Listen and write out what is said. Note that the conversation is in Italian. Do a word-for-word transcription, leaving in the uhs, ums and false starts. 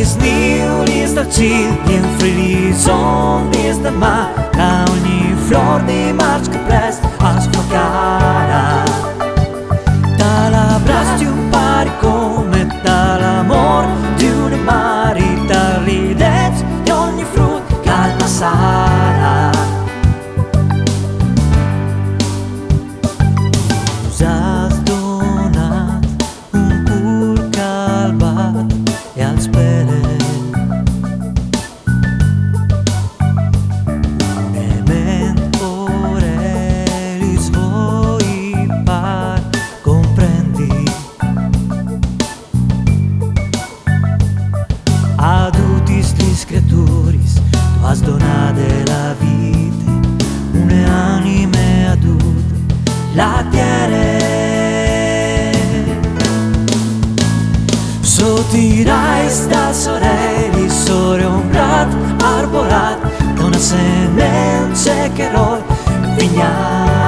Dins niu, dins del cil, i en frisson dins del mar, da ogni flor di març que pres es flocarà. Dall'abbraccio di un pare come dall'amor di un mare, dal ridez di ogni frutto calma sarà. Us has donat un cul calbat e als peres nement orelis voi par comprendi ad utis lis creaturis tu has donade la vite une anime adute la tiere sotirais da sorelli sore ombrat arborat da una semente che rol vignare.